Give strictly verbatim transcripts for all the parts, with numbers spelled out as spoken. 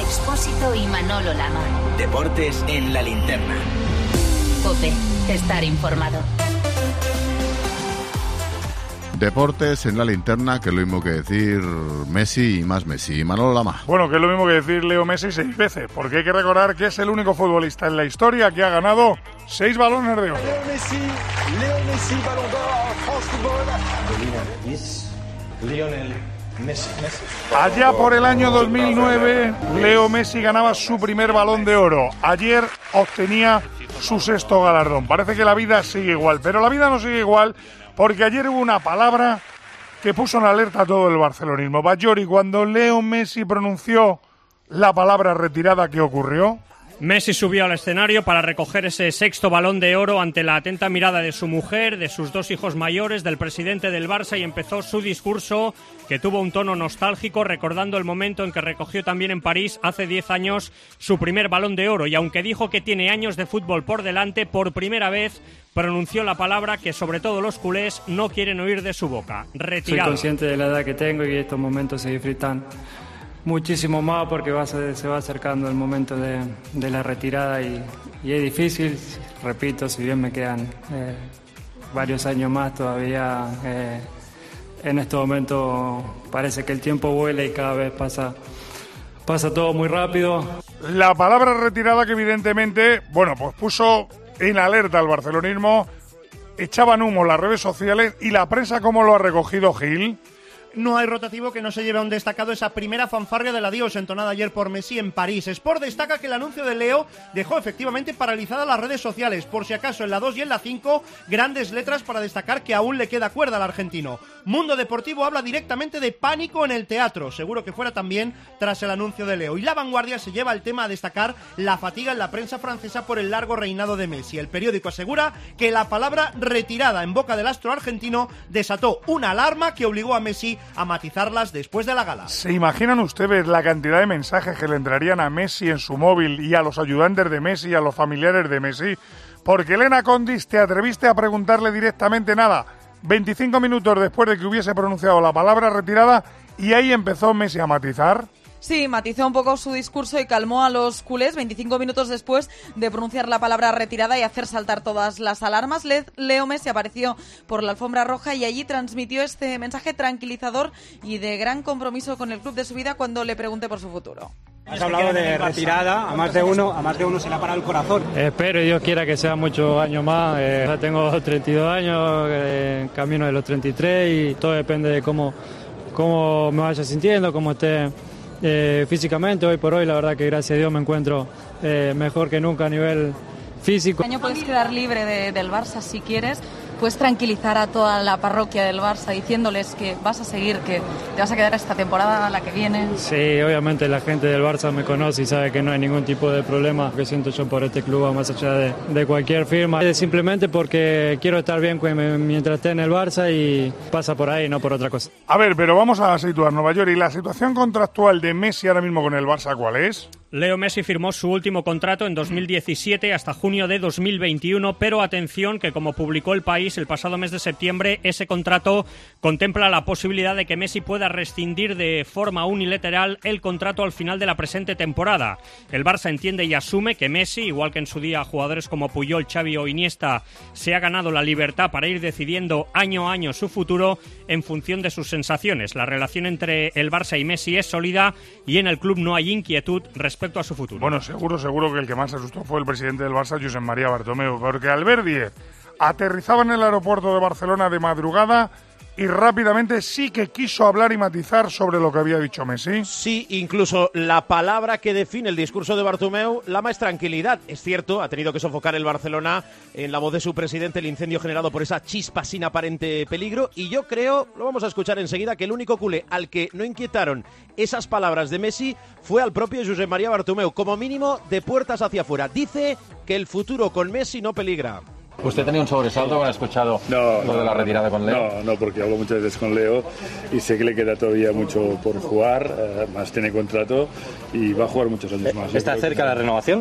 Expósito y Manolo Lama. Deportes en la linterna. COPE. Estar informado. Deportes en la linterna, que es lo mismo que decir Messi y más Messi. Manolo Lama. Bueno, que es lo mismo que decir Leo Messi seis veces, porque hay que recordar que es el único futbolista en la historia que ha ganado seis balones de oro. Leo Messi, Leo Messi, Ballon d'Or, France Football. Yes, Lionel Messi, Messi. Allá por el año dos mil nueve, Leo Messi ganaba su primer balón de oro. Ayer obtenía su sexto galardón. Parece que la vida sigue igual, pero la vida no sigue igual, porque ayer hubo una palabra que puso en alerta a todo el barcelonismo. Bajori, cuando Leo Messi pronunció la palabra retirada, ¿qué ocurrió? Messi subió al escenario para recoger ese sexto balón de oro ante la atenta mirada de su mujer, de sus dos hijos mayores, del presidente del Barça, y empezó su discurso, que tuvo un tono nostálgico, recordando el momento en que recogió también en París hace diez años su primer balón de oro. Y aunque dijo que tiene años de fútbol por delante, por primera vez pronunció la palabra que sobre todo los culés no quieren oír de su boca: retirado. Soy consciente de la edad que tengo y estos momentos se disfrutan muchísimo más porque va, se, se va acercando el momento de, de la retirada y, y es difícil, repito, si bien me quedan eh, varios años más todavía, eh, en este momento parece que el tiempo vuela y cada vez pasa, pasa todo muy rápido. La palabra retirada que evidentemente, bueno, pues puso en alerta al barcelonismo, echaban humo las redes sociales y la prensa. ¿Cómo lo ha recogido, Gil? No hay rotativo que no se lleve a un destacado esa primera fanfarria del adiós entonada ayer por Messi en París. Sport destaca que el anuncio de Leo dejó efectivamente paralizadas las redes sociales. Por si acaso, en la dos y en la cinco, grandes letras para destacar que aún le queda cuerda al argentino. Mundo Deportivo habla directamente de pánico en el teatro, seguro que fuera también tras el anuncio de Leo. Y La Vanguardia se lleva el tema a destacar la fatiga en la prensa francesa por el largo reinado de Messi. El periódico asegura que la palabra retirada en boca del astro argentino desató una alarma que obligó a Messi a matizarlas después de la gala. ¿Se imaginan ustedes la cantidad de mensajes que le entrarían a Messi en su móvil y a los ayudantes de Messi y a los familiares de Messi? Porque Elena Condis, ¿te atreviste a preguntarle directamente nada? veinticinco minutos después de que hubiese pronunciado la palabra retirada, y ahí empezó Messi a matizar. Sí, matizó un poco su discurso y calmó a los culés veinticinco minutos después de pronunciar la palabra retirada y hacer saltar todas las alarmas. Le- Leo Messi apareció por la alfombra roja y allí transmitió este mensaje tranquilizador y de gran compromiso con el club de su vida cuando le pregunté por su futuro. Has hablado de retirada, a más de uno, a más de uno se le ha parado el corazón. Espero y Dios quiera que sea muchos años más. Eh, ya tengo treinta y dos años, eh, camino de los treinta y tres y todo depende de cómo, cómo me vaya sintiendo, cómo esté eh, físicamente. Hoy por hoy la verdad que gracias a Dios me encuentro eh, mejor que nunca a nivel físico. Este año puedes quedar libre de, del Barça si quieres. Puedes tranquilizar a toda la parroquia del Barça diciéndoles que vas a seguir, que te vas a quedar esta temporada, la que viene. Sí, obviamente la gente del Barça me conoce y sabe que no hay ningún tipo de problema que siento yo por este club, más allá de, de cualquier firma. Es simplemente porque quiero estar bien mientras esté en el Barça y pasa por ahí, no por otra cosa. A ver, pero vamos a situar Nueva York. ¿Y la situación contractual de Messi ahora mismo con el Barça cuál es? Leo Messi firmó su último contrato en dos mil diecisiete hasta junio de dos mil veintiuno, pero atención que, como publicó El País el pasado mes de septiembre, ese contrato contempla la posibilidad de que Messi pueda rescindir de forma unilateral el contrato al final de la presente temporada. El Barça entiende y asume que Messi, igual que en su día jugadores como Puyol, Xavi o Iniesta, se ha ganado la libertad para ir decidiendo año a año su futuro en función de sus sensaciones. La relación entre el Barça y Messi es sólida y en el club no hay inquietud respecto respecto a su futuro. Bueno, seguro, seguro que el que más se asustó fue el presidente del Barça, Josep María Bartomeu, porque Albert Díez aterrizaba en el aeropuerto de Barcelona de madrugada y rápidamente sí que quiso hablar y matizar sobre lo que había dicho Messi. Sí, incluso la palabra que define el discurso de Bartomeu, la más tranquilidad. Es cierto, ha tenido que sofocar el Barcelona en la voz de su presidente el incendio generado por esa chispa sin aparente peligro, y yo creo, lo vamos a escuchar enseguida, que el único culé al que no inquietaron esas palabras de Messi fue al propio Josep María Bartomeu, como mínimo de puertas hacia afuera. Dice que el futuro con Messi no peligra. ¿Usted tenía un sobresalto cuando ha escuchado no, lo de la retirada con Leo? No, no, porque hablo muchas veces con Leo y sé que le queda todavía mucho por jugar, eh, más tiene contrato y va a jugar muchos años más. ¿Está cerca de la renovación?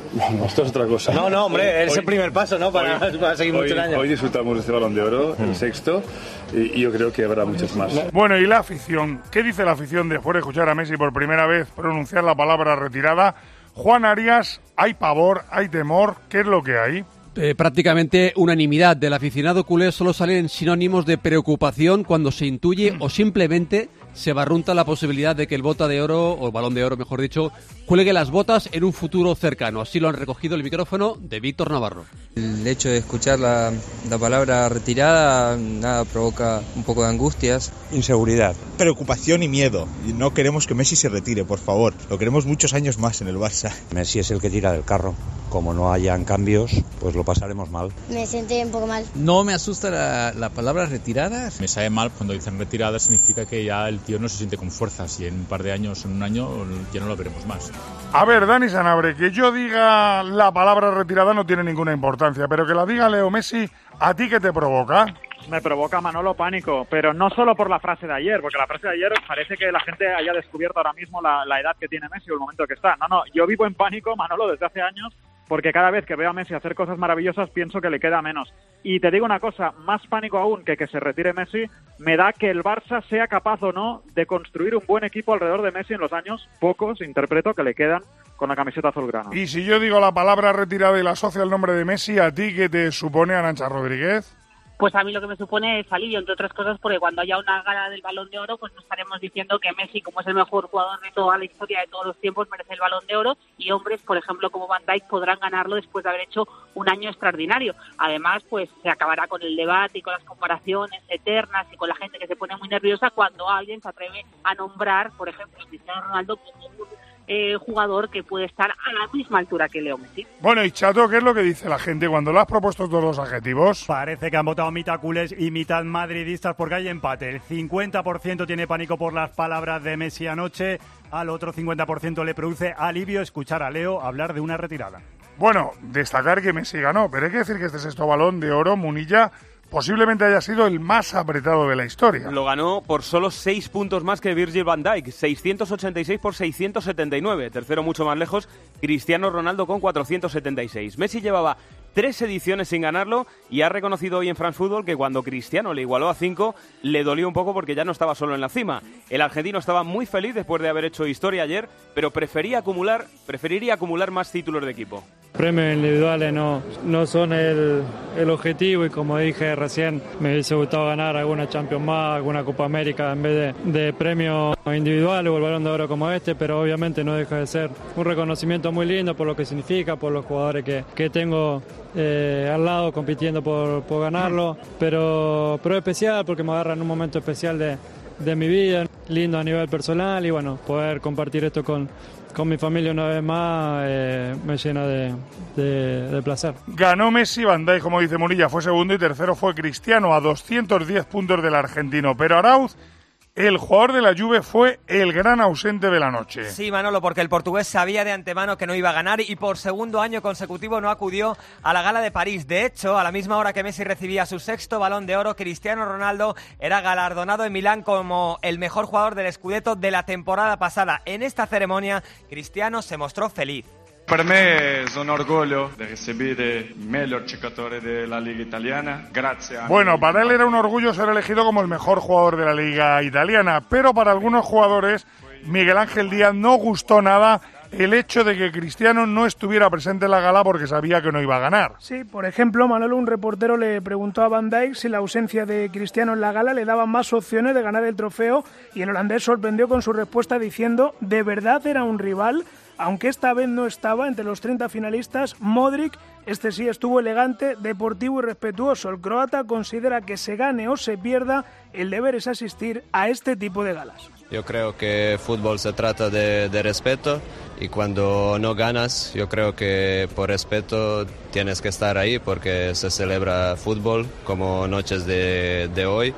Bueno, esto es otra cosa. No, no, hombre, es Hoy- el primer paso, ¿no? Para, hoy- para seguir hoy, muchos años. Hoy disfrutamos de este Balón de Oro, el sexto, y, y yo creo que habrá muchos más. Bueno, y la afición. ¿Qué dice la afición después de escuchar a Messi por primera vez pronunciar la palabra retirada? Juan Arias, ¿hay pavor, hay temor? ¿Qué es lo que hay? Eh, prácticamente unanimidad del aficionado culé. Solo salen sinónimos de preocupación cuando se intuye o simplemente se barrunta la posibilidad de que el Bota de Oro, o el Balón de Oro mejor dicho, cuelgue las botas en un futuro cercano. Así lo han recogido el micrófono de Víctor Navarro. El hecho de escuchar la, la palabra retirada, nada, provoca un poco de angustias. Inseguridad, preocupación y miedo. Y no queremos que Messi se retire, por favor. Lo queremos muchos años más en el Barça. Messi es el que tira del carro. Como no hayan cambios, pues lo pasaremos mal. Me senté un poco mal. No me asusta la, la palabra retirada. Me sabe mal cuando dicen retirada, significa que ya el tío no se siente con fuerzas y en un par de años, en un año, ya no lo veremos más. A ver, Dani Sanabre, que yo diga la palabra retirada no tiene ninguna importancia, pero que la diga Leo Messi, ¿a ti qué te provoca? Me provoca, Manolo, pánico, pero no solo por la frase de ayer, porque la frase de ayer parece que la gente haya descubierto ahora mismo la, la edad que tiene Messi o el momento que está. No, no, yo vivo en pánico, Manolo, desde hace años, porque cada vez que veo a Messi hacer cosas maravillosas pienso que le queda menos. Y te digo una cosa, más pánico aún que que se retire Messi, me da que el Barça sea capaz o no de construir un buen equipo alrededor de Messi en los años pocos, interpreto, que le quedan con la camiseta azulgrana. Y si yo digo la palabra retirada y la asocio al nombre de Messi, ¿a ti qué te supone, Arantxa Rodríguez? Pues a mí lo que me supone es alivio, entre otras cosas, porque cuando haya una gala del Balón de Oro, pues no estaremos diciendo que Messi, como es el mejor jugador de toda la historia de todos los tiempos, merece el Balón de Oro, y hombres, por ejemplo, como Van Dijk, podrán ganarlo después de haber hecho un año extraordinario. Además, pues se acabará con el debate y con las comparaciones eternas y con la gente que se pone muy nerviosa cuando alguien se atreve a nombrar, por ejemplo, a Cristiano Ronaldo como un Eh, jugador que puede estar a la misma altura que Leo Messi. Bueno, y Chato, ¿qué es lo que dice la gente cuando le has propuesto todos los adjetivos? Parece que han votado mitad culés y mitad madridistas porque hay empate. El cincuenta por ciento tiene pánico por las palabras de Messi anoche, al otro cincuenta por ciento le produce alivio escuchar a Leo hablar de una retirada. Bueno, destacar que Messi ganó, pero hay que decir que este sexto Balón de Oro, Munilla, posiblemente haya sido el más apretado de la historia. Lo ganó por solo seis puntos más que Virgil van Dijk, seiscientos ochenta y seis por seiscientos setenta y nueve. Tercero mucho más lejos, Cristiano Ronaldo con cuatrocientos setenta y seis. Messi llevaba tres ediciones sin ganarlo y ha reconocido hoy en France Football que cuando Cristiano le igualó a cinco, le dolió un poco porque ya no estaba solo en la cima. El argentino estaba muy feliz después de haber hecho historia ayer, pero prefería acumular, preferiría acumular más títulos de equipo. Premios individuales no, no son el, el objetivo y como dije recién, me hubiese gustado ganar alguna Champions más, alguna Copa América en vez de, de premios individuales o el Balón de Oro como este, pero obviamente no deja de ser un reconocimiento muy lindo por lo que significa, por los jugadores que, que tengo eh, al lado compitiendo por, por ganarlo, pero, pero especial porque me agarra en un momento especial de, de mi vida, lindo a nivel personal y bueno, poder compartir esto con con mi familia una vez más eh, me llena de, de, de placer. Ganó Messi, Van Dijk, como dice Munilla, fue segundo y tercero fue Cristiano a doscientos diez puntos del argentino. Pero Arauz, el jugador de la Juve, fue el gran ausente de la noche. Sí, Manolo, porque el portugués sabía de antemano que no iba a ganar y por segundo año consecutivo no acudió a la gala de París. De hecho, a la misma hora que Messi recibía su sexto Balón de Oro, Cristiano Ronaldo era galardonado en Milán como el mejor jugador del Scudetto de la temporada pasada. En esta ceremonia, Cristiano se mostró feliz. Per me è un orgoglio di ricevere il miglior giocatore della Liga Italiana. Grazie a... Bueno, para él era un orgullo ser elegido como el mejor jugador de la Liga Italiana, pero para algunos jugadores, Miguel Ángel Díaz, no gustó nada el hecho de que Cristiano no estuviera presente en la gala porque sabía que no iba a ganar. Sí, por ejemplo, Manolo, un reportero le preguntó a Van Dijk si la ausencia de Cristiano en la gala le daba más opciones de ganar el trofeo y el holandés sorprendió con su respuesta diciendo ¿de verdad era un rival? Aunque esta vez no estaba entre los treinta finalistas, Modric, este sí estuvo elegante, deportivo y respetuoso. El croata considera que se gane o se pierda, el deber es asistir a este tipo de galas. Yo creo que fútbol se trata de, de respeto y cuando no ganas, yo creo que por respeto tienes que estar ahí porque se celebra fútbol como noches de, de hoy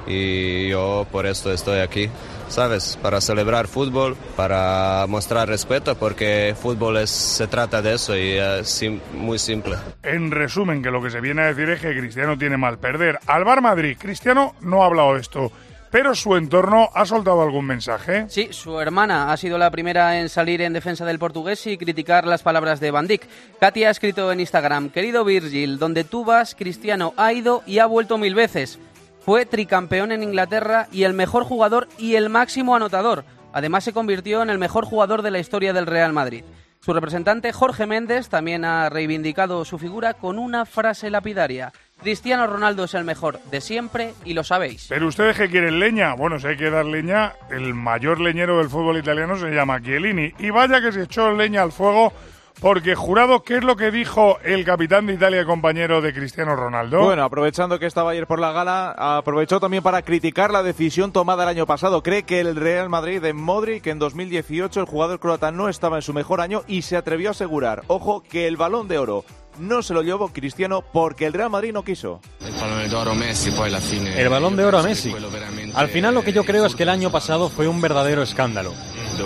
y yo por esto estoy aquí. ¿Sabes? Para celebrar fútbol, para mostrar respeto, porque fútbol es, se trata de eso y es sim, muy simple. En resumen, que lo que se viene a decir es que Cristiano tiene mal perder. Al Bar Madrid, Cristiano no ha hablado de esto, pero su entorno ha soltado algún mensaje. Sí, su hermana ha sido la primera en salir en defensa del portugués y criticar las palabras de Van Dijk. Katy ha escrito en Instagram: querido Virgil, donde tú vas, Cristiano ha ido y ha vuelto mil veces. Fue tricampeón en Inglaterra y el mejor jugador y el máximo anotador. Además se convirtió en el mejor jugador de la historia del Real Madrid. Su representante, Jorge Méndez, también ha reivindicado su figura con una frase lapidaria: Cristiano Ronaldo es el mejor de siempre y lo sabéis. ¿Pero ustedes qué quieren, leña? Bueno, si hay que dar leña, el mayor leñero del fútbol italiano se llama Chiellini. Y vaya que se echó leña al fuego, porque jurado, ¿qué es lo que dijo el capitán de Italia y compañero de Cristiano Ronaldo? Bueno, aprovechando que estaba ayer por la gala, aprovechó también para criticar la decisión tomada el año pasado. Cree que el Real Madrid de Modric, en dos mil dieciocho el jugador croata no estaba en su mejor año y se atrevió a asegurar, ojo, que el Balón de Oro no se lo llevó Cristiano porque el Real Madrid no quiso. El Balón de Oro a Messi. Al final lo que yo creo es que el año pasado fue un verdadero escándalo.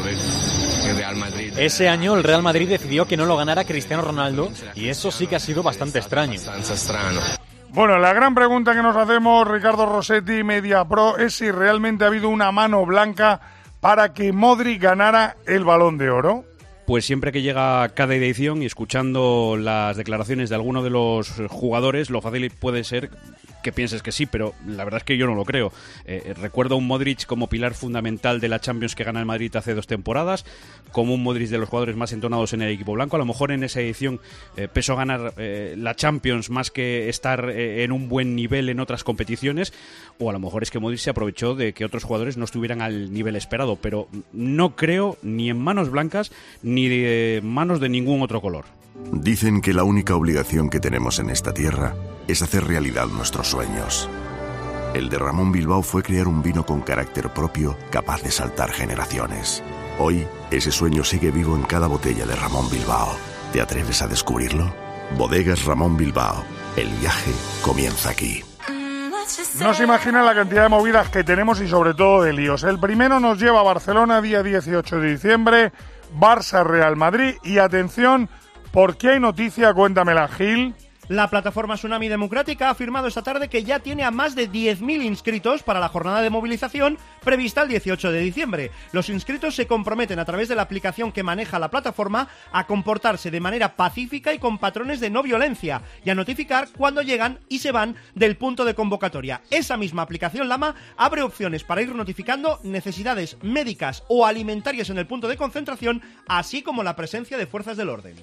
Ese año el Real Madrid decidió que no lo ganara Cristiano Ronaldo y eso sí que ha sido bastante extraño. Bueno, la gran pregunta que nos hacemos, Ricardo Rossetti, MediaPro, es si realmente ha habido una mano blanca para que Modric ganara el Balón de Oro. Pues siempre que llega cada edición y escuchando las declaraciones de alguno de los jugadores, lo fácil puede ser que pienses que sí, pero la verdad es que yo no lo creo. Eh, recuerdo a un Modric como pilar fundamental de la Champions que gana el Madrid hace dos temporadas, como un Modric de los jugadores más entonados en el equipo blanco. A lo mejor en esa edición eh, pesó ganar eh, la Champions más que estar eh, en un buen nivel en otras competiciones, o a lo mejor es que Modric se aprovechó de que otros jugadores no estuvieran al nivel esperado, pero no creo ni en manos blancas ni de manos de ningún otro color. Dicen que la única obligación que tenemos en esta tierra es hacer realidad nuestros sueños. El de Ramón Bilbao fue crear un vino con carácter propio, capaz de saltar generaciones. Hoy, ese sueño sigue vivo en cada botella de Ramón Bilbao. ¿Te atreves a descubrirlo? Bodegas Ramón Bilbao. El viaje comienza aquí. No se imaginan la cantidad de movidas que tenemos y sobre todo de líos. El primero nos lleva a Barcelona, día dieciocho de diciembre, Barça-Real Madrid. Y atención, ¿por qué hay noticia? Cuéntamela, Gil. La plataforma Tsunami Democrática ha afirmado esta tarde que ya tiene a más de diez mil inscritos para la jornada de movilización prevista el dieciocho de diciembre. Los inscritos se comprometen a través de la aplicación que maneja la plataforma a comportarse de manera pacífica y con patrones de no violencia y a notificar cuando llegan y se van del punto de convocatoria. Esa misma aplicación Lama abre opciones para ir notificando necesidades médicas o alimentarias en el punto de concentración, así como la presencia de fuerzas del orden.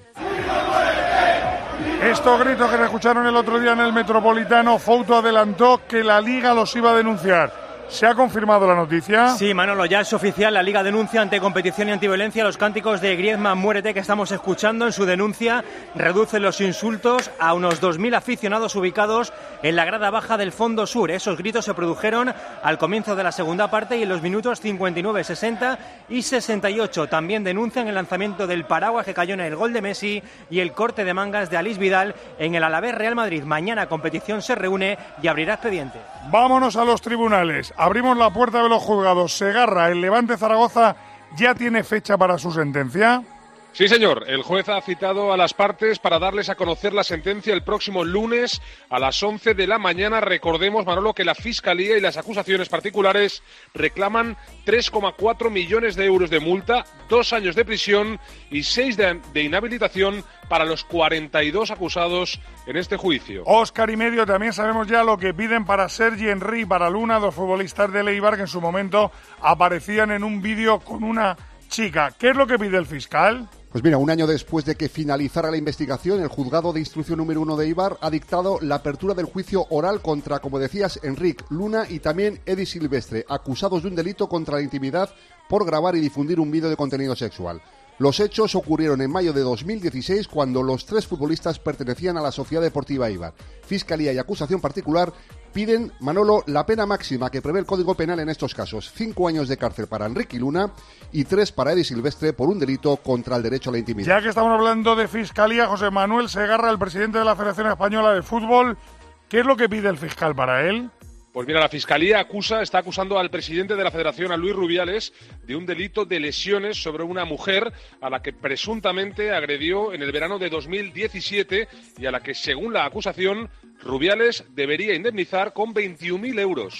Estos gritos que se escucharon el otro día en el Metropolitano, Fouto adelantó que la Liga los iba a denunciar. ¿Se ha confirmado la noticia? Sí, Manolo, ya es oficial. La Liga denuncia ante Competición y Antiviolencia los cánticos de Griezmann, muérete, que estamos escuchando. En su denuncia reduce los insultos a unos dos mil aficionados ubicados en la grada baja del Fondo Sur. Esos gritos se produjeron al comienzo de la segunda parte y en los minutos cincuenta y nueve, sesenta y sesenta y ocho. También denuncian el lanzamiento del paraguas que cayó en el gol de Messi y el corte de mangas de Alice Vidal en el Alavés Real Madrid. Mañana Competición se reúne y abrirá expediente. Vámonos a los tribunales. Abrimos la puerta de los juzgados. Segarra, el Levante Zaragoza, ¿ya tiene fecha para su sentencia? Sí, señor. El juez ha citado a las partes para darles a conocer la sentencia el próximo lunes a las once de la mañana. Recordemos, Manolo, que la Fiscalía y las acusaciones particulares reclaman tres coma cuatro millones de euros de multa, dos años de prisión y seis de, de inhabilitación para los cuarenta y dos acusados en este juicio. Óscar y medio, también sabemos ya lo que piden para Sergi Henry y para Luna, dos futbolistas de Eibar que en su momento aparecían en un vídeo con una chica. ¿Qué es lo que pide el fiscal? Pues mira, un año después de que finalizara la investigación, el juzgado de instrucción número uno de Eibar ha dictado la apertura del juicio oral contra, como decías, Enric Luna y también Edi Silvestre, acusados de un delito contra la intimidad por grabar y difundir un vídeo de contenido sexual. Los hechos ocurrieron en mayo de dos mil dieciséis, cuando los tres futbolistas pertenecían a la Sociedad Deportiva Eibar. Fiscalía y acusación particular piden, Manolo, la pena máxima que prevé el Código Penal en estos casos: cinco años de cárcel para Enrique Luna y tres para Edi Silvestre por un delito contra el derecho a la intimidad. Ya que estamos hablando de Fiscalía, José Manuel Segarra, el presidente de la Federación Española de Fútbol, ¿qué es lo que pide el fiscal para él? Pues mira, la Fiscalía acusa, está acusando al presidente de la Federación, a Luis Rubiales, de un delito de lesiones sobre una mujer a la que presuntamente agredió en el verano de dos mil diecisiete y a la que, según la acusación, Rubiales debería indemnizar con veintiún mil euros.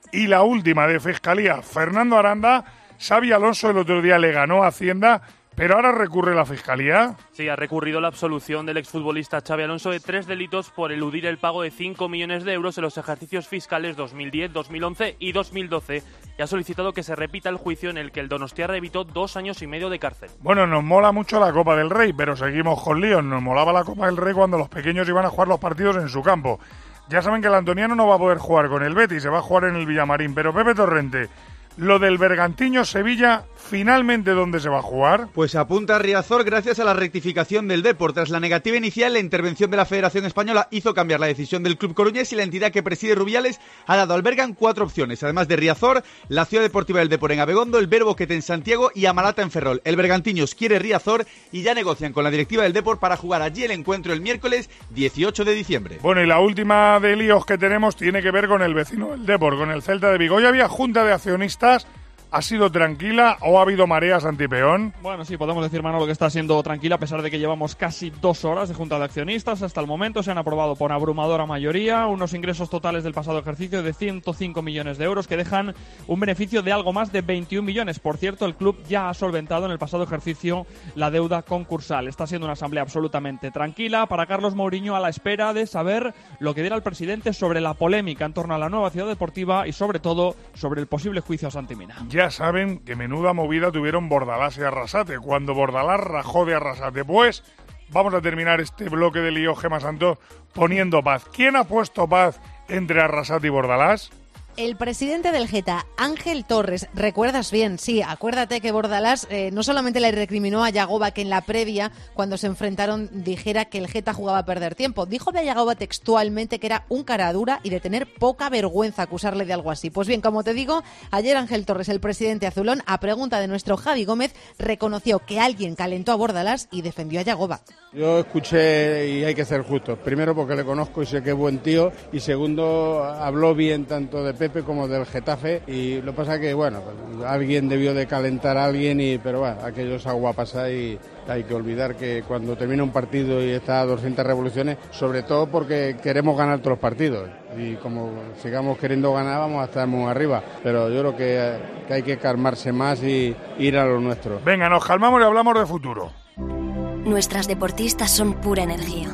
Y la última de Fiscalía, Fernando Aranda. Xabi Alonso el otro día le ganó a Hacienda, pero ahora recurre la Fiscalía. Sí, ha recurrido la absolución del exfutbolista Xabi Alonso de tres delitos por eludir el pago de cinco millones de euros en los ejercicios fiscales dos mil diez, dos mil once y dos mil doce y ha solicitado que se repita el juicio en el que el donostiarra evitó dos años y medio de cárcel. Bueno, nos mola mucho la Copa del Rey, pero seguimos con líos. Nos molaba la Copa del Rey cuando los pequeños iban a jugar los partidos en su campo. Ya saben que el antoniano no va a poder jugar con el Betis, se va a jugar en el Villamarín, pero Pepe Torrente... Lo del Bergantiños-Sevilla, ¿finalmente dónde se va a jugar? Pues apunta a Riazor gracias a la rectificación del Depor. Tras la negativa inicial, la intervención de la Federación Española hizo cambiar la decisión del club coruñés y la entidad que preside Rubiales ha dado al Bergan cuatro opciones. Además de Riazor, la Ciudad Deportiva del Depor en Abegondo, el Verbo Boquete en Santiago y Amalata en Ferrol. El Bergantiños quiere Riazor y ya negocian con la directiva del Depor para jugar allí el encuentro el miércoles dieciocho de diciembre. Bueno, y la última de líos que tenemos tiene que ver con el vecino del Depor, con el Celta de Vigo. Hoy había junta de accionistas. ¿Ha sido tranquila o ha habido mareas antipeón? Bueno, sí, podemos decir, Manolo, que está siendo tranquila a pesar de que llevamos casi dos horas de junta de accionistas. Hasta el momento se han aprobado por abrumadora mayoría unos ingresos totales del pasado ejercicio de ciento cinco millones de euros que dejan un beneficio de algo más de veintiún millones. Por cierto, el club ya ha solventado en el pasado ejercicio la deuda concursal. Está siendo una asamblea absolutamente tranquila para Carlos Mourinho, a la espera de saber lo que dirá el presidente sobre la polémica en torno a la nueva ciudad deportiva y sobre todo sobre el posible juicio a Santi Mina. Ya saben que menuda movida tuvieron Bordalás y Arrasate, cuando Bordalás rajó de Arrasate. Pues vamos a terminar este bloque de lío, Gemma Santos, poniendo paz. ¿Quién ha puesto paz entre Arrasate y Bordalás? El presidente del Geta, Ángel Torres, recuerdas bien, sí, acuérdate que Bordalás eh, no solamente le recriminó a Yagoba que en la previa, cuando se enfrentaron, dijera que el Geta jugaba a perder tiempo. Dijo de Yagoba textualmente que era un cara dura y de tener poca vergüenza acusarle de algo así. Pues bien, como te digo, ayer Ángel Torres, el presidente azulón, a pregunta de nuestro Javi Gómez, reconoció que alguien calentó a Bordalás y defendió a Yagoba. Yo escuché, y hay que ser justos, primero porque le conozco y sé que es buen tío, y segundo, habló bien tanto de Pepe como del Getafe, y lo que pasa que, bueno, alguien debió de calentar a alguien, y pero bueno, aquello es agua pasada y hay que olvidar que cuando termina un partido y está a doscientas revoluciones, sobre todo porque queremos ganar todos los partidos, y como sigamos queriendo ganar vamos a estar muy arriba, pero yo creo que, que hay que calmarse más y ir a lo nuestro. Venga, nos calmamos y hablamos de futuro. Nuestras deportistas son pura energía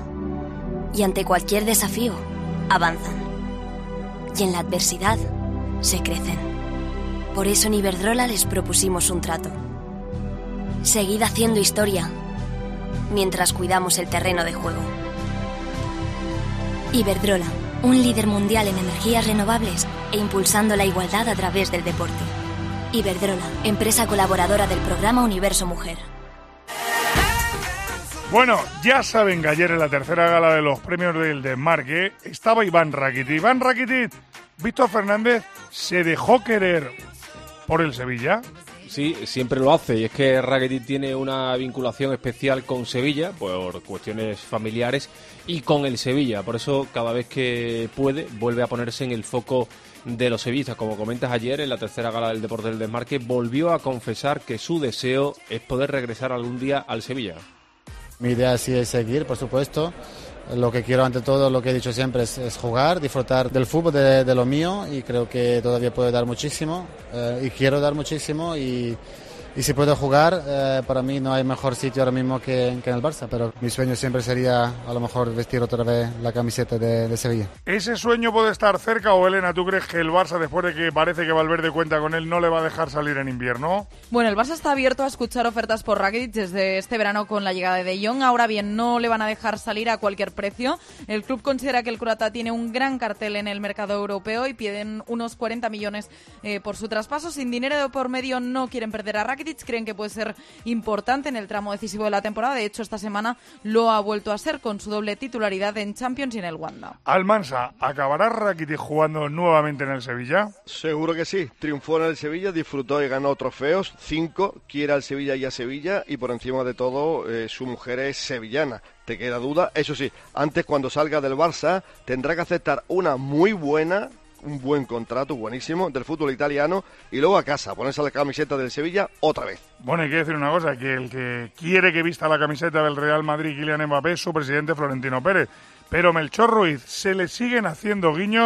y ante cualquier desafío avanzan y en la adversidad se crecen. Por eso en Iberdrola les propusimos un trato. Seguid haciendo historia mientras cuidamos el terreno de juego. Iberdrola, un líder mundial en energías renovables e impulsando la igualdad a través del deporte. Iberdrola, empresa colaboradora del programa Universo Mujer. Bueno, ya saben que ayer en la tercera gala de los premios del Desmarque estaba Iván Rakitic. Iván Rakitic, Víctor Fernández, ¿se dejó querer por el Sevilla? Sí, siempre lo hace, y es que Rakitic tiene una vinculación especial con Sevilla por cuestiones familiares y con el Sevilla, por eso cada vez que puede vuelve a ponerse en el foco de los sevillistas. Como comentas, ayer en la tercera gala del Deporte del Desmarque volvió a confesar que su deseo es poder regresar algún día al Sevilla. Mi idea sí es seguir, por supuesto. Lo que quiero ante todo, lo que he dicho siempre, es, es jugar, disfrutar del fútbol, de, de lo mío, y creo que todavía puedo dar muchísimo eh, y quiero dar muchísimo, y, y si puedo jugar, eh, para mí no hay mejor sitio ahora mismo que, que en el Barça, pero mi sueño siempre sería a lo mejor vestir otra vez la camiseta de, de Sevilla. ¿Ese sueño puede estar cerca o, Elena, tú crees que el Barça, después de que parece que Valverde cuenta con él, no le va a dejar salir en invierno? Bueno, el Barça está abierto a escuchar ofertas por Rakitic desde este verano con la llegada de De Jong. Ahora bien, no le van a dejar salir a cualquier precio. El club considera que el croata tiene un gran cartel en el mercado europeo y piden unos cuarenta millones eh, por su traspaso. Sin dinero de por medio no quieren perder a Rakitic, creen que puede ser importante en el tramo decisivo de la temporada. De hecho, esta semana lo ha vuelto a ser con su doble titularidad en Champions y en el Wanda. Almansa, ¿acabará Rakitic jugando nuevamente en el Sevilla? Seguro que sí. Triunfó en el Sevilla, disfrutó y ganó trofeos, cinco, quiere al Sevilla y a Sevilla, y por encima de todo eh, su mujer es sevillana. ¿Te queda duda? Eso sí, antes, cuando salga del Barça, tendrá que aceptar una muy buena, un buen contrato, buenísimo, del fútbol italiano, y luego a casa, ponerse la camiseta del Sevilla otra vez. Bueno, hay que decir una cosa, que el que quiere que vista la camiseta del Real Madrid, Kylian Mbappé, es su presidente Florentino Pérez. Pero Melchor Ruiz, se le siguen haciendo guiños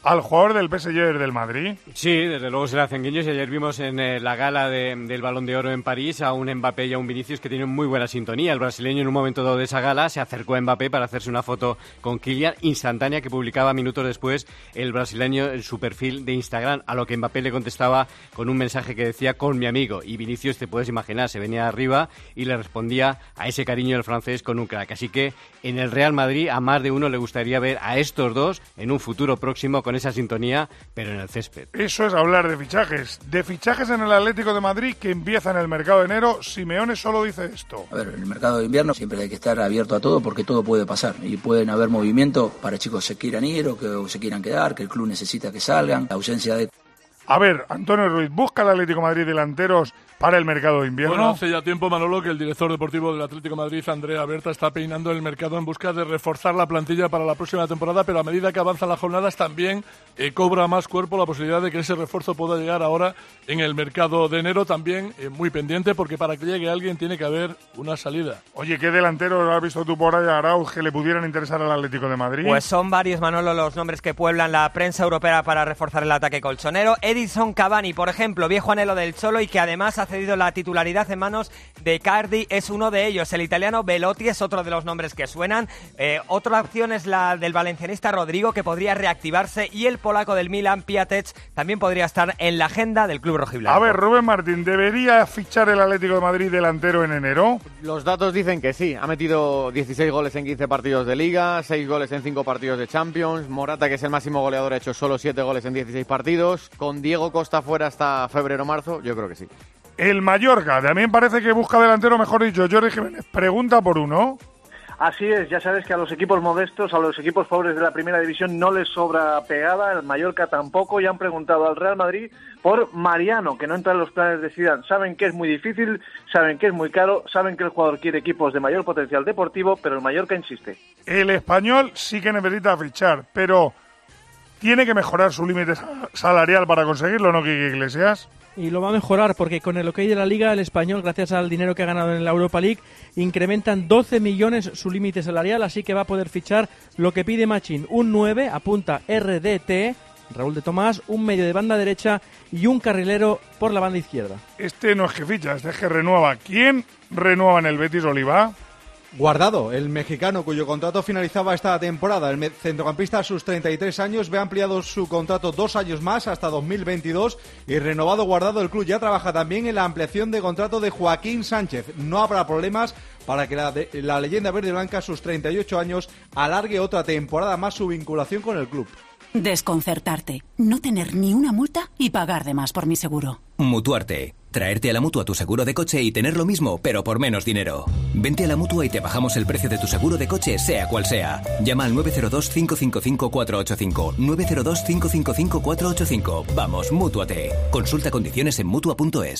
al jugador del P S G del Madrid. Sí, desde luego se le hacen guiños y ayer vimos en eh, la gala de, del Balón de Oro en París a un Mbappé y a un Vinicius que tienen muy buena sintonía. El brasileño en un momento dado de esa gala se acercó a Mbappé para hacerse una foto con Kylian instantánea que publicaba minutos después el brasileño en su perfil de Instagram, a lo que Mbappé le contestaba con un mensaje que decía con mi amigo, y Vinicius, te puedes imaginar, se venía arriba y le respondía a ese cariño del francés con un crack. Así que en el Real Madrid a más de uno le gustaría ver a estos dos en un futuro próximo con esa sintonía, pero en el césped. Eso es hablar de fichajes. De fichajes en el Atlético de Madrid que empieza en el mercado de enero, Simeone solo dice esto. A ver, en el mercado de invierno siempre hay que estar abierto a todo porque todo puede pasar y pueden haber movimientos para chicos que se quieran ir o que o se quieran quedar, que el club necesita que salgan, la ausencia de... A ver, Antonio Ruiz, ¿busca el Atlético de Madrid delanteros para el mercado de invierno? Bueno, hace ya tiempo, Manolo, que el director deportivo del Atlético de Madrid, Andrea Berta, está peinando el mercado en busca de reforzar la plantilla para la próxima temporada, pero a medida que avanzan las jornadas también eh, cobra más cuerpo la posibilidad de que ese refuerzo pueda llegar ahora en el mercado de enero, también eh, muy pendiente, porque para que llegue alguien tiene que haber una salida. Oye, ¿qué delantero has visto tú por ahí, Arauz, que le pudieran interesar al Atlético de Madrid? Pues son varios, Manolo, los nombres que pueblan la prensa europea para reforzar el ataque colchonero. Edinson Cavani, por ejemplo, viejo anhelo del Cholo y que además ha cedido la titularidad en manos de Icardi, es uno de ellos. El italiano Belotti es otro de los nombres que suenan. Eh, otra opción es la del valencianista Rodrigo, que podría reactivarse, y el polaco del Milan, Piatek, también podría estar en la agenda del club rojiblanco. A ver, Rubén Martín, ¿debería fichar el Atlético de Madrid delantero en enero? Los datos dicen que sí. Ha metido dieciséis goles en quince partidos de Liga, seis goles en cinco partidos de Champions. Morata, que es el máximo goleador, ha hecho solo siete goles en dieciséis partidos. Con Diego Costa fuera hasta febrero-marzo, yo creo que sí. El Mallorca también parece que busca delantero, mejor dicho, Jordi Jiménez. Pregunta por uno. Así es, ya sabes que a los equipos modestos, a los equipos pobres de la primera división no les sobra pegada, el Mallorca tampoco, y han preguntado al Real Madrid por Mariano, que no entra en los planes de Zidane. Saben que es muy difícil, saben que es muy caro, saben que el jugador quiere equipos de mayor potencial deportivo, pero el Mallorca insiste. El Español sí que necesita fichar, pero tiene que mejorar su límite salarial para conseguirlo, ¿no, Quique Iglesias? Y lo va a mejorar porque con el ok de la Liga, el Español, gracias al dinero que ha ganado en la Europa League, incrementan doce millones su límite salarial, así que va a poder fichar lo que pide Machín, un nueve, apunta R D T, Raúl de Tomás, un medio de banda derecha y un carrilero por la banda izquierda. Este no es que ficha, este es que renueva. ¿Quién renueva en el Betis, Oliva? Guardado, el mexicano cuyo contrato finalizaba esta temporada. El centrocampista a sus treinta y tres años ve ampliado su contrato dos años más hasta dos mil veintidós y renovado Guardado. El club ya trabaja también en la ampliación de contrato de Joaquín Sánchez. No habrá problemas para que la, de, la leyenda verde y blanca a sus treinta y ocho años alargue otra temporada más su vinculación con el club. Desconcertarte, no tener ni una multa y pagar de más por mi seguro. Mutuarte. Traerte a la Mutua tu seguro de coche y tener lo mismo, pero por menos dinero. Vente a la Mutua y te bajamos el precio de tu seguro de coche, sea cual sea. Llama al nueve cero dos, cinco cinco cinco, cuatro ocho cinco. nueve cero dos, cinco cinco cinco, cuatro ocho cinco. Vamos, Mútuate. Consulta condiciones en Mutua punto es.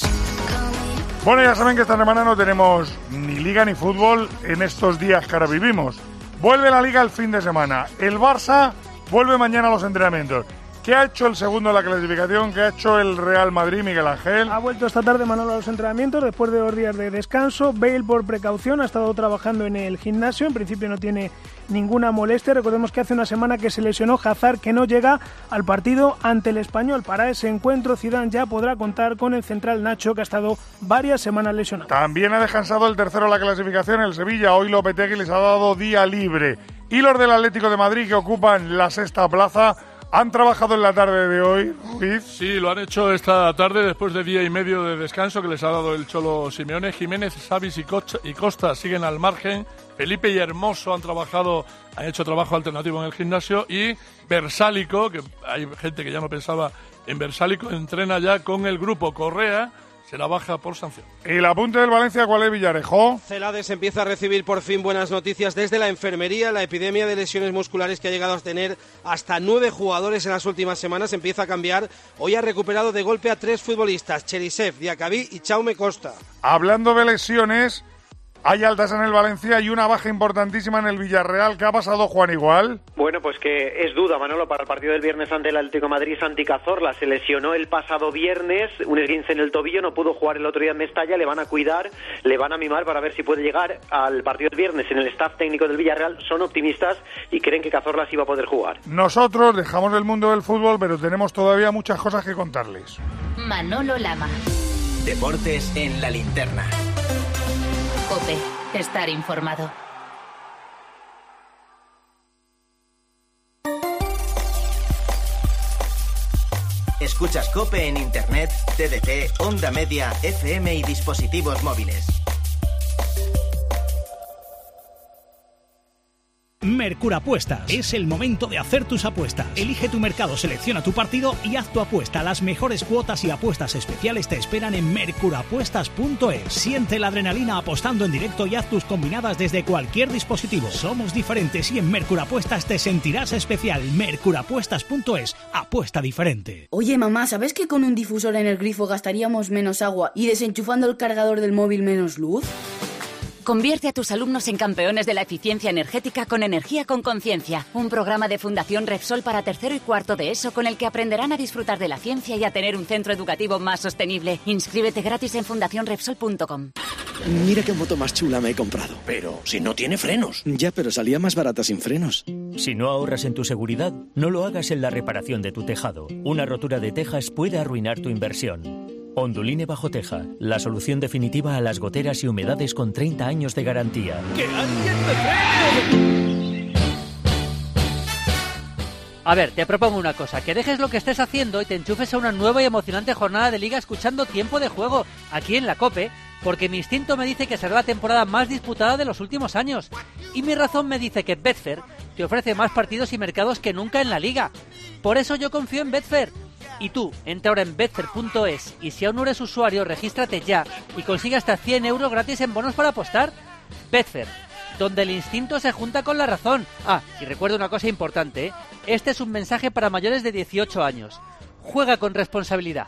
Bueno, ya saben que esta semana no tenemos ni Liga ni fútbol en estos días que ahora vivimos. Vuelve la Liga el fin de semana. El Barça vuelve mañana a los entrenamientos. ¿Qué ha hecho el segundo de la clasificación? ¿Qué ha hecho el Real Madrid, Miguel Ángel? Ha vuelto esta tarde Manolo a los entrenamientos después de dos días de descanso. Bale, por precaución, ha estado trabajando en el gimnasio. En principio no tiene ninguna molestia. Recordemos que hace una semana que se lesionó Hazard, que no llega al partido ante el Español. Para ese encuentro, Zidane ya podrá contar con el central Nacho, que ha estado varias semanas lesionado. También ha descansado el tercero de la clasificación, el Sevilla. Hoy Lopetegui les ha dado día libre. Y los del Atlético de Madrid, que ocupan la sexta plaza, ¿han trabajado en la tarde de hoy, Ruiz? Sí, lo han hecho esta tarde después de día y medio de descanso que les ha dado el Cholo Simeone. Jiménez, Savic y Costa, y Costa siguen al margen. Felipe y Hermoso han trabajado, han hecho trabajo alternativo en el gimnasio. Y Versálico, que hay gente que ya no pensaba en Versálico, entrena ya con el grupo. Correa se la baja por sanción. ¿El apunte del Valencia cuál es, Villarejo? Celades empieza a recibir por fin buenas noticias desde la enfermería. La epidemia de lesiones musculares que ha llegado a tener hasta nueve jugadores en las últimas semanas empieza a cambiar. Hoy ha recuperado de golpe a tres futbolistas, Cherisev, Diacabí y Chaume Costa. Hablando de lesiones, Hay altas en el Valencia y una baja importantísima en el Villarreal. ¿Qué ha pasado, Juan, igual? Bueno, pues que es duda, Manolo, para el partido del viernes ante el Atlético de Madrid. Santi Cazorla se lesionó el pasado viernes, un esguince en el tobillo, no pudo jugar el otro día en Mestalla, le van a cuidar, le van a mimar para ver si puede llegar al partido del viernes. En el staff técnico del Villarreal son optimistas y creen que Cazorla sí va a poder jugar. Nosotros dejamos el mundo del fútbol, pero tenemos todavía muchas cosas que contarles. Manolo Lama. Deportes en la linterna. COPE. Estar informado. Escuchas COPE en Internet, T D T, Onda Media, F M y dispositivos móviles. Mercurapuestas. Es el momento de hacer tus apuestas. Elige tu mercado, selecciona tu partido y haz tu apuesta. Las mejores cuotas y apuestas especiales te esperan en mercurapuestas punto es. Siente la adrenalina apostando en directo y haz tus combinadas desde cualquier dispositivo. Somos diferentes y en Mercurapuestas te sentirás especial. mercurapuestas punto es. Apuesta diferente. Oye, mamá, ¿sabes que con un difusor en el grifo gastaríamos menos agua y desenchufando el cargador del móvil menos luz? Convierte a tus alumnos en campeones de la eficiencia energética con Energía con Conciencia, un programa de Fundación Repsol para tercero y cuarto de ESO con el que aprenderán a disfrutar de la ciencia y a tener un centro educativo más sostenible. Inscríbete gratis en fundación repsol punto com. Mira qué moto más chula me he comprado. Pero si no tiene frenos. Ya, pero salía más barata sin frenos. Si no ahorras en tu seguridad, no lo hagas en la reparación de tu tejado. Una rotura de tejas puede arruinar tu inversión. Onduline Bajo Teja, la solución definitiva a las goteras y humedades con treinta años de garantía. ¡Que alguien me frene! A ver, te propongo una cosa, que dejes lo que estés haciendo y te enchufes a una nueva y emocionante jornada de Liga escuchando Tiempo de Juego, aquí en la COPE, porque mi instinto me dice que será la temporada más disputada de los últimos años. Y mi razón me dice que Betfair te ofrece más partidos y mercados que nunca en la Liga. Por eso yo confío en Betfair. Y tú, entra ahora en betfair punto es y si aún no eres usuario, regístrate ya y consigue hasta cien euros gratis en bonos para apostar. Betfair, donde el instinto se junta con la razón. Ah, y recuerda una cosa importante, ¿eh? Este es un mensaje para mayores de dieciocho años. Juega con responsabilidad.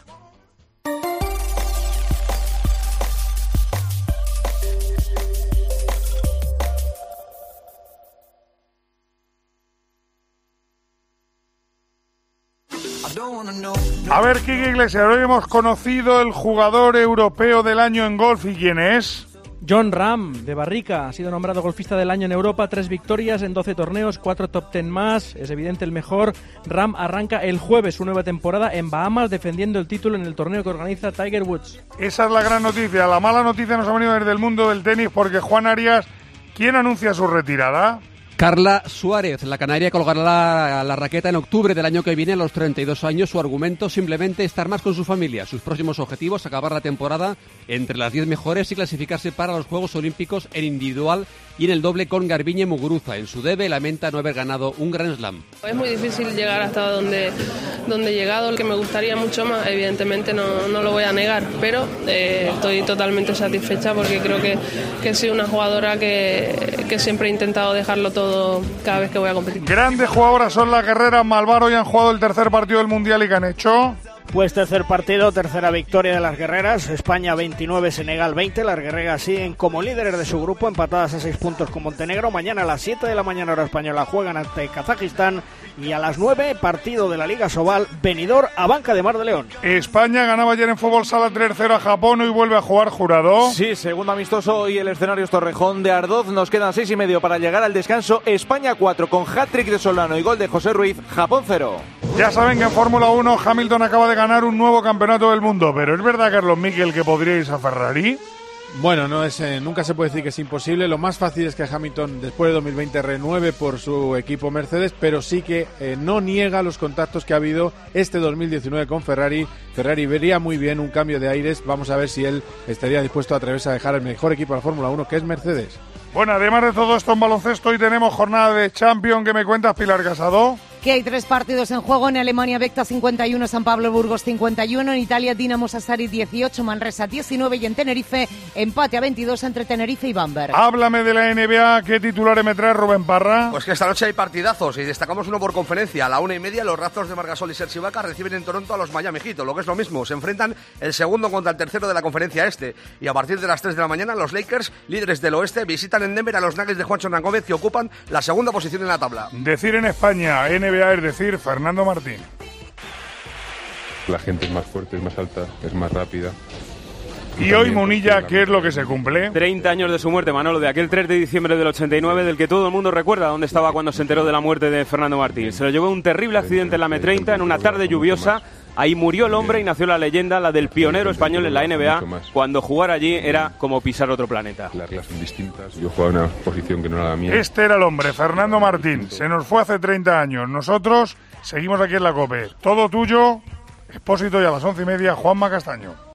A ver, Quique Iglesias, hoy hemos conocido el jugador europeo del año en golf. ¿Y quién es? Jon Rahm, de Barrica, ha sido nombrado golfista del año en Europa, tres victorias en doce torneos, cuatro top ten más, es evidente el mejor. Rahm arranca el jueves su nueva temporada en Bahamas defendiendo el título en el torneo que organiza Tiger Woods. Esa es la gran noticia. La mala noticia nos ha venido desde el mundo del tenis porque Juan Arias, ¿quién anuncia su retirada? Carla Suárez, la canaria, colgará la, la raqueta en octubre del año que viene a los treinta y dos años. Su argumento, simplemente estar más con su familia. Sus próximos objetivos, acabar la temporada entre las diez mejores y clasificarse para los Juegos Olímpicos en individual y en el doble con Garbiñe Muguruza. En su debe lamenta no haber ganado un Grand Slam. Es muy difícil llegar hasta donde, donde he llegado, que me gustaría mucho más, evidentemente no, no lo voy a negar, pero eh, estoy totalmente satisfecha porque creo que, que soy una jugadora que, que siempre he intentado dejarlo todo cada vez que voy a competir. Grandes jugadoras son las guerreras Malvar, hoy han jugado el tercer partido del Mundial y ¿qué han hecho? Pues tercer partido, tercera victoria de las guerreras, España veintinueve, Senegal veinte, las guerreras siguen como líderes de su grupo, empatadas a seis puntos con Montenegro. Mañana a las siete de la mañana hora española juegan ante Kazajistán y a las nueve partido de la Liga Sobal, Benidorm a Banca de Mar de León. España ganaba ayer en fútbol sala tres cero a Japón, hoy vuelve a jugar Jurado. Sí, segundo amistoso y el escenario es Torrejón de Ardoz, nos quedan seis y medio para llegar al descanso. España cuatro con hat-trick de Solano y gol de José Ruiz, Japón cero. Ya saben que en Fórmula uno Hamilton acaba de ganar un nuevo campeonato del mundo, pero ¿es verdad, Carlos Miquel, que podríais a Ferrari? Bueno, no es, eh, nunca se puede decir que es imposible. Lo más fácil es que Hamilton después de dos mil veinte renueve por su equipo Mercedes, pero sí que eh, no niega los contactos que ha habido este dos mil diecinueve con Ferrari. Ferrari vería muy bien un cambio de aires. Vamos a ver si él estaría dispuesto a atreverse a dejar el mejor equipo de la Fórmula uno, que es Mercedes. Bueno, además de todo esto en baloncesto, hoy tenemos jornada de Champions. ¿Qué me cuentas, Pilar Casado? que hay tres partidos en juego. En Alemania, Vecta cincuenta y uno, San Pablo Burgos cincuenta y uno. En Italia, Dinamo Sassari dieciocho, Manresa diecinueve. Y en Tenerife, empate a veintidós entre Tenerife y Bamberg. Háblame de la N B A. ¿Qué titulares me trae Rubén Parra? Pues que esta noche hay partidazos y destacamos uno por conferencia. A la una y media, los Raptors de Marc Gasol y Serge Ibaka reciben en Toronto a los Miami Heat. Lo que es lo mismo, se enfrentan el segundo contra el tercero de la conferencia este. Y a partir de las tres de la mañana, los Lakers, líderes del oeste, visitan en Denver a los Nuggets de Juancho Hernán Gómez, que ocupan la segunda posición en la tabla. Decir en España N B A es decir Fernando Martín. La gente es más fuerte, es más alta, es más rápida. Y hoy Munilla, ¿qué es lo que se cumple? treinta años de su muerte, Manolo, de aquel tres de diciembre del ochenta y nueve, del que todo el mundo recuerda dónde estaba cuando se enteró de la muerte de Fernando Martín. Se lo llevó un terrible accidente en la eme treinta, en una tarde lluviosa. Ahí murió el hombre y nació la leyenda, la del pionero español en la N B A. Cuando jugar allí era como pisar otro planeta. Las reglas son distintas. Yo jugaba en una posición que no era la mía. Este era el hombre, Fernando Martín. Se nos fue hace treinta años. Nosotros seguimos aquí en la COPE. Todo tuyo, Expósito, y a las once y media, Juanma Castaño.